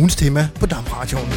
ugens tema på DAB-radioen.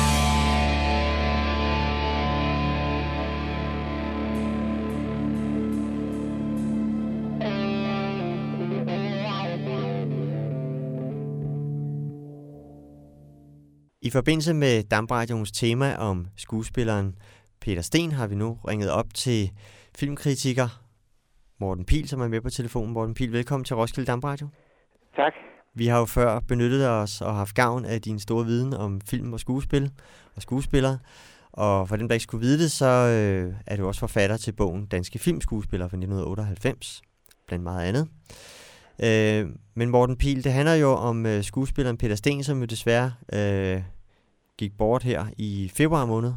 I forbindelse med DAB-radioens tema om skuespilleren Peter Sten har vi nu ringet op til filmkritiker Morten Pihl, som er med på telefonen. Morten Pihl, velkommen til Roskilde DAB-radio. Tak. Vi har jo før benyttet os og haft gavn af din store viden om film og skuespil og skuespillere. Og for dem, der ikke skulle vide det, så er du også forfatter til bogen Danske Filmskuespillere fra 1998, blandt meget andet. Men Morten Pihl, det handler jo om skuespilleren Peter Sten, som jo desværre gik bort her i februar måned.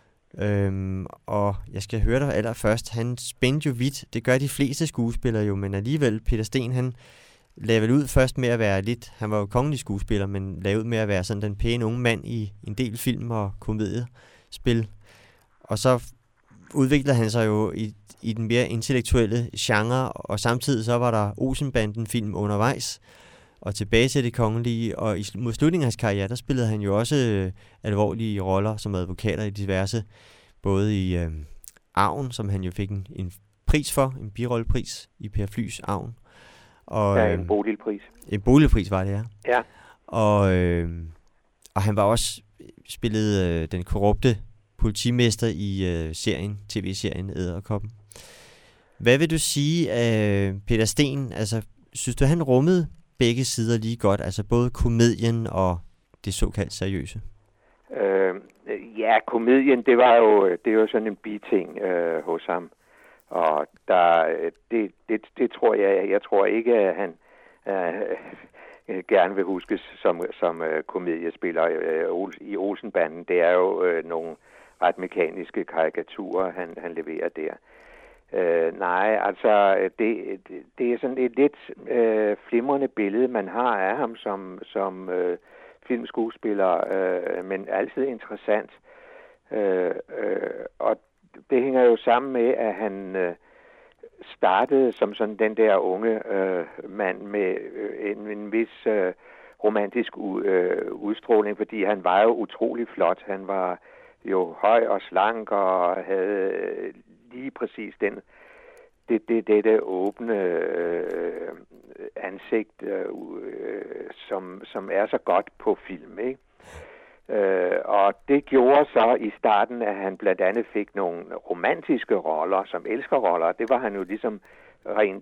Og jeg skal høre dig allerførst. Han spændte jo vidt. Det gør de fleste skuespillere jo, men alligevel Peter Sten, han lagde vel ud først med at være lidt, han var jo kongelig skuespiller, men lagde ud med at være sådan den pæne unge mand i en del film og komediespil. Og så udviklede han sig jo i den mere intellektuelle genre, og samtidig så var der Olsenbanden-film undervejs, og tilbage til det kongelige, og mod slutningen af hans karriere, der spillede han jo også alvorlige roller som advokater i diverse, både i Arven, som han jo fik en pris for, en birollepris i Per Flys Arven. Og, ja, en Bodilpris. En Bodilpris var det, ja. Ja. Og han var også spillet den korrupte politimester i tv-serien Edderkoppen. Hvad vil du sige af Peter Sten? Altså, synes du, han rummede begge sider lige godt? Altså både komedien og det såkaldt seriøse? Ja, komedien, det var jo sådan en biting hos ham. Og det tror jeg tror ikke, at han gerne vil huskes som komediespiller i Olsenbanden. Det er jo nogle ret mekaniske karikaturer, han leverer der. Nej, altså det er sådan et lidt flimrende billede, man har af ham som filmskuespiller, men altid interessant. Og det hænger jo sammen med, at han startede som sådan den der unge mand med en vis romantisk udstråling, fordi han var jo utrolig flot. Han var jo høj og slank og havde lige præcis det åbne ansigt, som er så godt på film, ikke? Og det gjorde så i starten, at han blandt andet fik nogle romantiske roller, som elskerroller. Det var han jo ligesom rent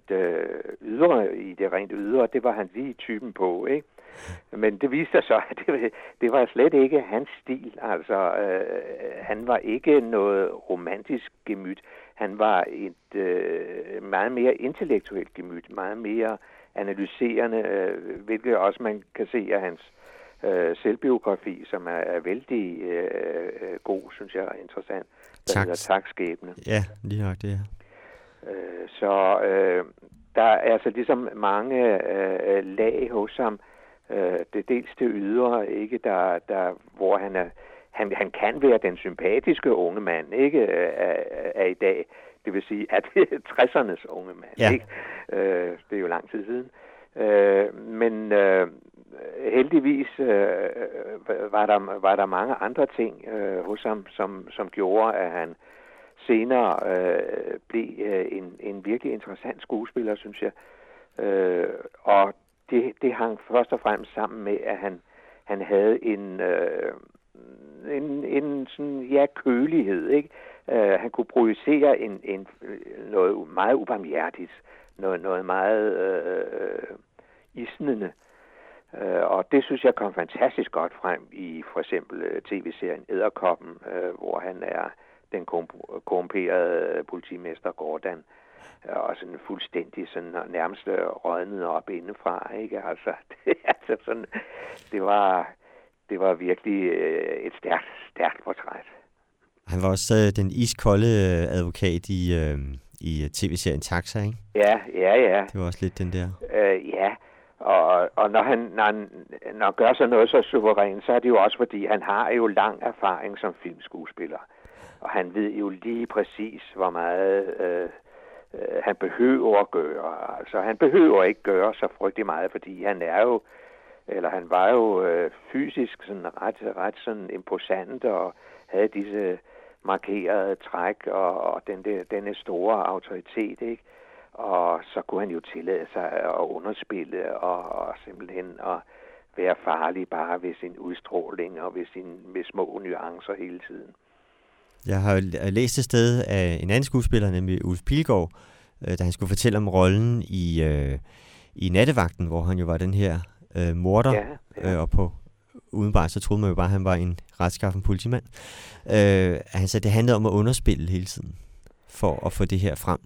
ydre, det var han lige typen på, ikke? Men det viste sig så, at det var slet ikke hans stil. Altså, han var ikke noget romantisk gemyt. Han var et meget mere intellektuelt gemyt, meget mere analyserende, hvilket også man kan se af hans selvbiografi, som er vældig god, synes jeg, er interessant. Der hedder Tak-skæbne. Ja, lige nok det, ja. Så der er altså ligesom mange lag hos ham. Det dels det ydre, ikke, hvor han kan være den sympatiske unge mand, ikke, af i dag. Det vil sige, at det er 60'ernes unge mand, ja. Ikke? Det er jo lang tid siden. Men heldigvis var der mange andre ting hos ham, som gjorde, at han senere blev en virkelig interessant skuespiller, synes jeg. Og det hang først og fremmest sammen med, at han havde en sådan, ja, kølighed, ikke? Han kunne projicere noget meget ubarmhjertigt, noget meget isnende. Og det synes jeg kom fantastisk godt frem i for eksempel tv-serien Edderkoppen, hvor han er den korrumperede politimester Gordon, og sådan fuldstændig sådan nærmest rådnet op indefra, ikke? Altså, det var virkelig et stærkt portræt. Han var også den iskolde advokat i tv-serien Taxa, ikke? Ja. Det var også lidt den der. Ja. Og når han gør så noget så suverænt, så er det jo også, fordi han har jo lang erfaring som filmskuespiller. Og han ved jo lige præcis, hvor meget han behøver at gøre. Altså, han behøver ikke gøre så frygtelig meget, fordi han er jo eller han var jo fysisk sådan ret sådan imposant og havde disse markerede træk og denne store autoritet, ikke? Og så kunne han jo tillade sig at underspille og simpelthen at være farlig bare ved sin udstråling og ved små nuancer hele tiden. Jeg har læst et sted af en anden skuespiller, nemlig Ulf Pilgaard, da han skulle fortælle om rollen i Nattevagten, hvor han jo var den her morder, og på udenbart så troede man jo bare, at han var en retskaffen politimand. Han sagde, at det handlede om at underspille hele tiden, for at få det her frem.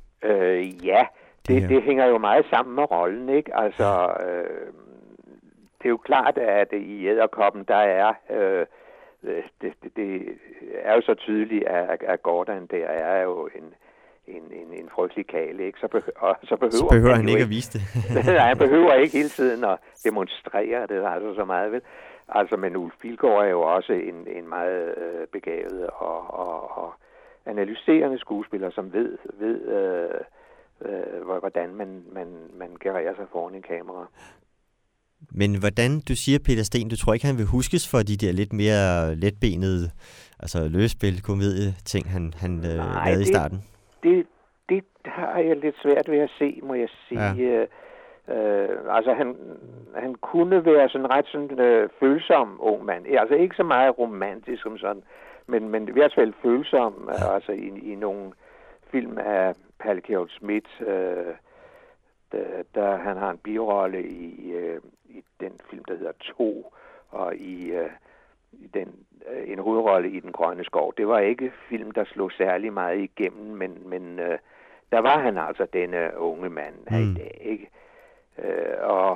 Det hænger jo meget sammen med rollen, ikke? Altså, det er jo klart, at i Edderkoppen, der er... Det er jo så tydeligt, at Gordon der er jo en frygtelig kale, ikke? Så behøver han ikke at vise det. Nej, han behøver ikke hele tiden at demonstrere det altså så meget, vel? Altså, men Ulf Pilgaard er jo også en meget begavet og analyserende skuespiller, som ved hvordan man gererer sig foran en kamera. Men hvordan, du siger Peter Sten, du tror ikke, han vil huskes for de der lidt mere letbenede, altså løsspil, komedie-ting, han lavede i starten? Det har jeg lidt svært ved at se, må jeg sige. Ja. Altså, han kunne være sådan ret sådan følsom ung mand. Altså, ikke så meget romantisk som sådan, men i hvert fald følsom, altså i nogle film af Palkjov Schmidt, der han har en birolle i den film, der hedder 2, og i en hovedrolle i Den Grønne Skov. Det var ikke film, der slog særlig meget igennem, men der var han altså denne unge mand her i dag, ikke? Og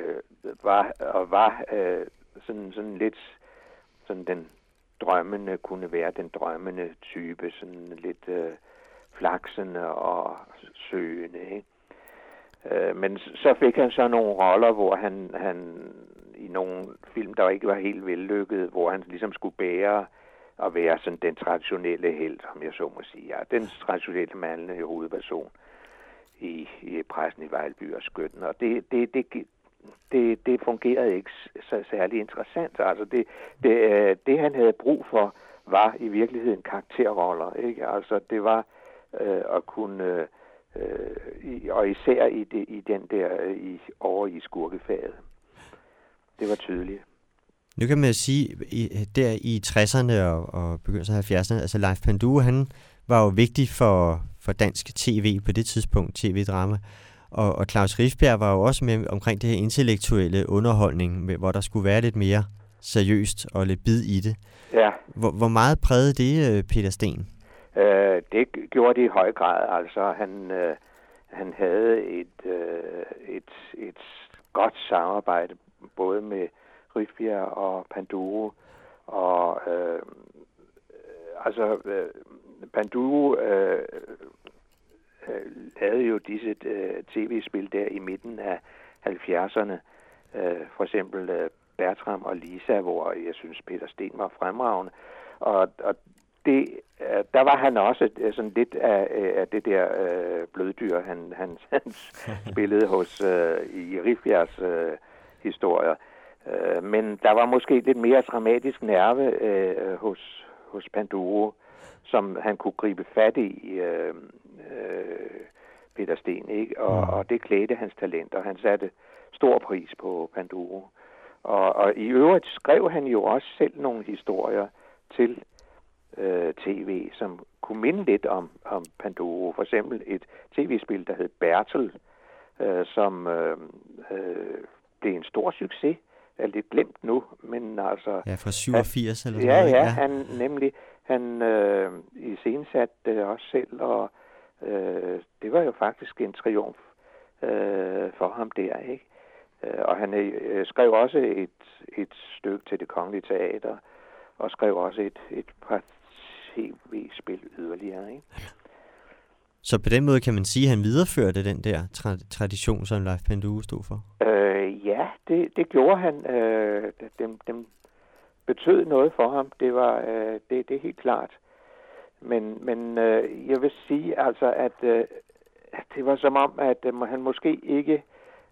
var sådan lidt sådan den drømmende, kunne være den drømmende type, sådan lidt flaksende og søgende, ikke? Men så fik han så nogle roller, hvor han i nogle film, der ikke var helt vellykket, hvor han ligesom skulle bære og være sådan den traditionelle helt, som jeg så må sige. Ja, den traditionelle mandlige hovedperson i Præsten i Vejlby og Skytten. Og det fungerede ikke så særlig interessant. Altså det han havde brug for, var i virkeligheden karakterroller, ikke? Altså det var at kunne... og især i den der over i skurkefaget. Det var tydeligt. Nu kan man sige, der i 60'erne og begyndelsen af 70'erne, altså Leif Panduro, han var jo vigtig for dansk tv på det tidspunkt, tv-drama. Og Claus Rifbjerg var jo også med omkring det her intellektuelle underholdning, hvor der skulle være lidt mere seriøst og lidt bid i det. Ja. Hvor meget prægede det Peter Sten? Det gjorde det i høj grad. Altså han havde et godt samarbejde både med Rifbjerg og Panduro, og Panduro lavede jo disse tv-spil der i midten af 70'erne, for eksempel Bertram og Lisa, hvor jeg synes Peter Sten var fremragende, og der var han også sådan lidt af det der bløddyr, han spillede i Rifbjergs historier. Men der var måske lidt mere dramatisk nerve hos Panduro, som han kunne gribe fat i, Peter Sten, ikke? Og det klædte hans talent, og han satte stor pris på Panduro. Og i øvrigt skrev han jo også selv nogle historier til tv, som kunne minde lidt om Panduro. For eksempel et tv-spil, der hed Bertel, som blev en stor succes. Er lidt glemt nu, men altså... Ja, fra 87 eller sådan noget. Han iscenesatte det også selv, og det var jo faktisk en triumf for ham der, ikke? Og han skrev også et stykke til Det Kongelige Teater, og skrev også et par tv-spil yderligere, ikke? Så på den måde kan man sige, at han videreførte den der tradition, som Leif Panduro stod for? Ja, det gjorde han. Dem betød noget for ham. Det er helt klart. Men jeg vil sige altså, at det var som om, at han måske ikke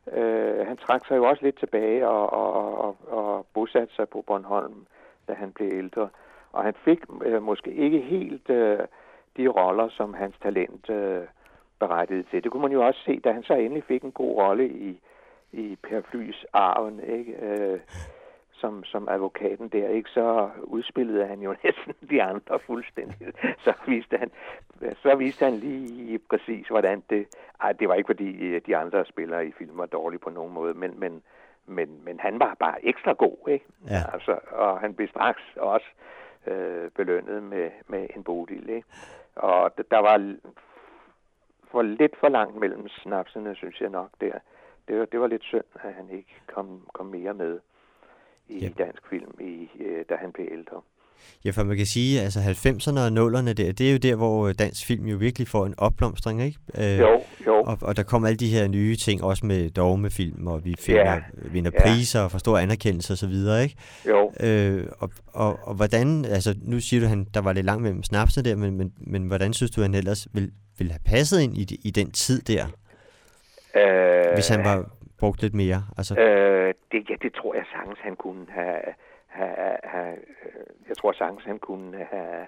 Han trak sig jo også lidt tilbage og bosatte sig på Bornholm, da han blev ældre. Og han fik måske ikke helt de roller, som hans talent berettigede til. Det kunne man jo også se, da han så endelig fik en god rolle i Per Flys Arven, ikke? Som advokaten der, ikke? Så udspillede han jo næsten de andre fuldstændig. Så viste han lige præcis, hvordan det... det var ikke fordi de andre spillere i film var dårlige på nogen måde, men han var bare ekstra god, ikke? Ja. Altså, og han blev straks også belønnet med en Bodil, ikke? Og der var lidt for langt mellem snapsene, synes jeg nok der. Det var lidt synd, at han ikke kom mere med i dansk film, da han blev ældre. Ja, for man kan sige, altså 90'erne og 0'erne der, det er jo der, hvor dansk film jo virkelig får en opblomstring, ikke? Jo. Og der kommer alle de her nye ting, også med dogmefilm, og vi vinder priser og får stor anerkendelse og så videre, ikke? Jo. Og hvordan, altså nu siger du, der var lidt langt mellem snapsene der, men hvordan synes du, han ellers ville have passet ind i den tid der? Hvis han var brugt lidt mere? Altså... Det tror jeg sagtens, han kunne have... Jeg tror sagtens, han kunne have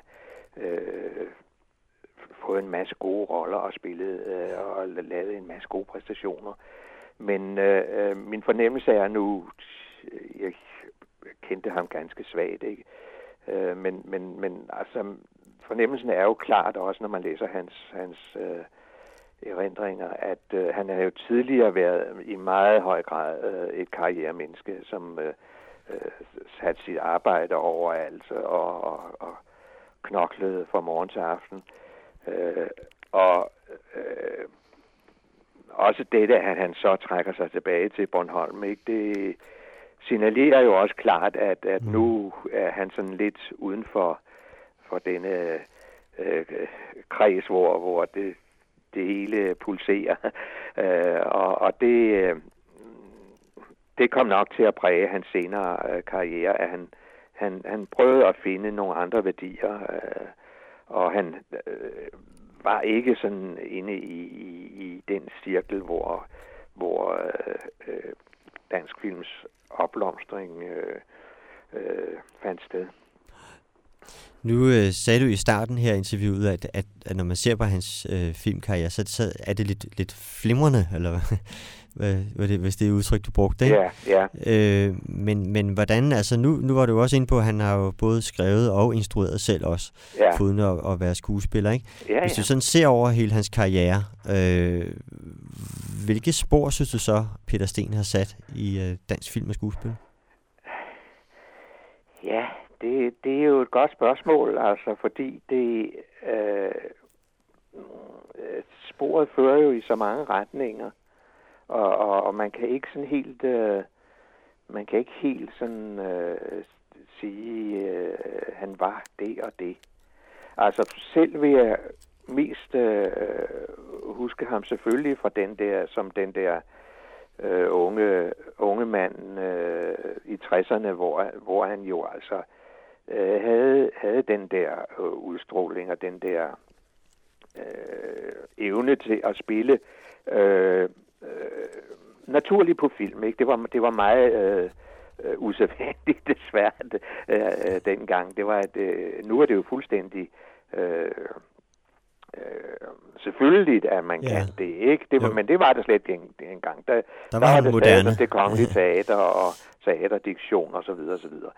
fået en masse gode roller og spillet og lavet en masse gode præstationer. Men min fornemmelse er nu, jeg kendte ham ganske svagt, ikke? Men altså, fornemmelsen er jo klart også, når man læser hans erindringer, at han har jo tidligere været i meget høj grad et karrieremenneske, som satte sit arbejde overalt og knoklede fra morgen til aften. Også dette, at han så trækker sig tilbage til Bornholm, ikke? Det signalerer jo også klart, at nu er han sådan lidt uden for denne kreds, hvor det hele pulserer. Og det kom nok til at præge hans senere karriere, at han prøvede at finde nogle andre værdier, og han var ikke sådan inde i den cirkel, hvor dansk films opblomstring fandt sted. Nu sagde du i starten her i interviewet, at når man ser på hans filmkarriere, så er det lidt flimrende, eller hvis det er udtryk, du brugte, ikke? Ja. Men hvordan, altså nu var du også inde på, at han har jo både skrevet og instrueret selv også, uden at være skuespiller, ikke? Ja. Hvis du sådan ser over hele hans karriere, hvilke spor synes du så, Peter Sten har sat i dansk film og skuespil? Ja, det er jo et godt spørgsmål, altså, fordi sporet fører jo i så mange retninger, og man kan ikke sådan helt, sige, han var det og det. Altså selv vil jeg mest huske ham selvfølgelig fra den der unge mand i 60'erne, hvor han jo altså havde den der udstråling og den der evne til at spille naturligt på film, ikke? Det var meget usædvanligt desværre dengang. Det var nu er det jo fuldstændig selvfølgelig, at man kan det, ikke? Men det var det slet ikke engang. Der var det moderne. Det kongelige teater og teaterdiktion og så videre, så videre.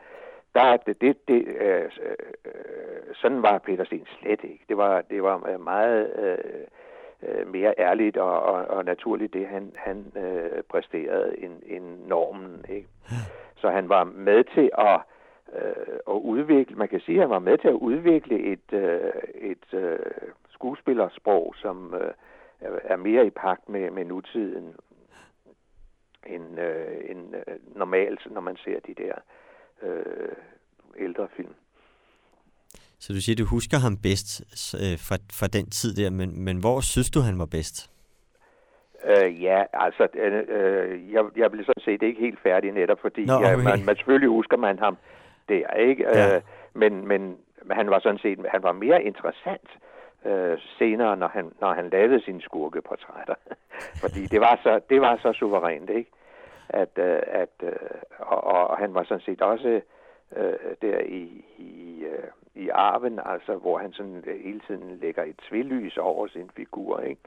Sådan var Peter Sten slet ikke. Det var meget mere ærligt og naturligt, det han præsterede end normen, ikke? Så han var med til at udvikle, man kan sige, at han var med til at udvikle et skuespillersprog, som er mere i pagt med nutiden end normalt, når man ser de der ældre film. Så du siger, du husker ham bedst fra den tid der, men hvor synes du, han var bedst? Jeg blev sådan set ikke helt færdig netop, fordi man selvfølgelig husker man ham der, ikke? Ja. Men han var sådan set, han var mere interessant senere, når han lavede sine skurkeportrætter. Fordi det var så suverænt, ikke? Og han var sådan set også der i Arven, altså hvor han sådan hele tiden lægger et tvelys over sin figur, ikke?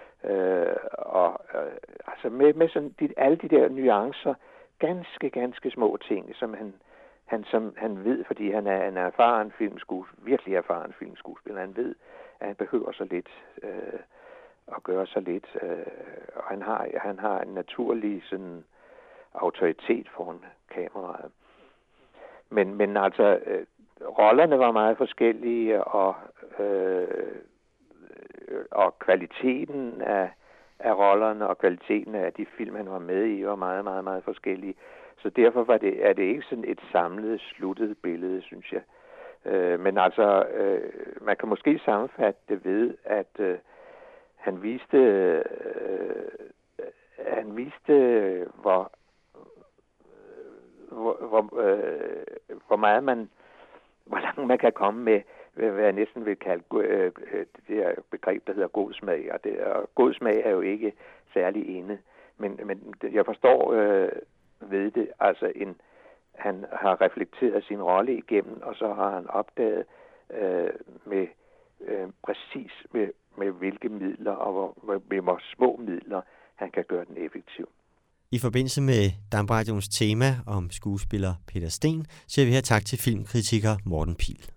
Altså med sådan alle de der nuancer, ganske små ting, som han ved, fordi han er en erfaren virkelig erfaren filmskuespiller. Han ved, at han behøver så lidt at gøre så lidt, og han har en naturlig sådan autoritet foran kameraet. Men altså rollerne var meget forskellige, og kvaliteten af rollerne og kvaliteten af de film, han var med i, var meget, meget, meget forskellige. Så derfor er det ikke sådan et samlet, sluttet billede, synes jeg. Men altså, man kan måske sammenfatte det ved, at han viste, hvor langt man kan komme med, hvad jeg næsten vil kalde det her begreb, der hedder god smag. Og god smag er jo ikke særlig inde. Men jeg forstår ved det, altså han har reflekteret sin rolle igennem, og så har han opdaget præcis med hvilke midler og med hvor små midler han kan gøre den effektiv. I forbindelse med DAMRadioens tema om skuespiller Peter Sten, siger vi her tak til filmkritiker Morten Pihl.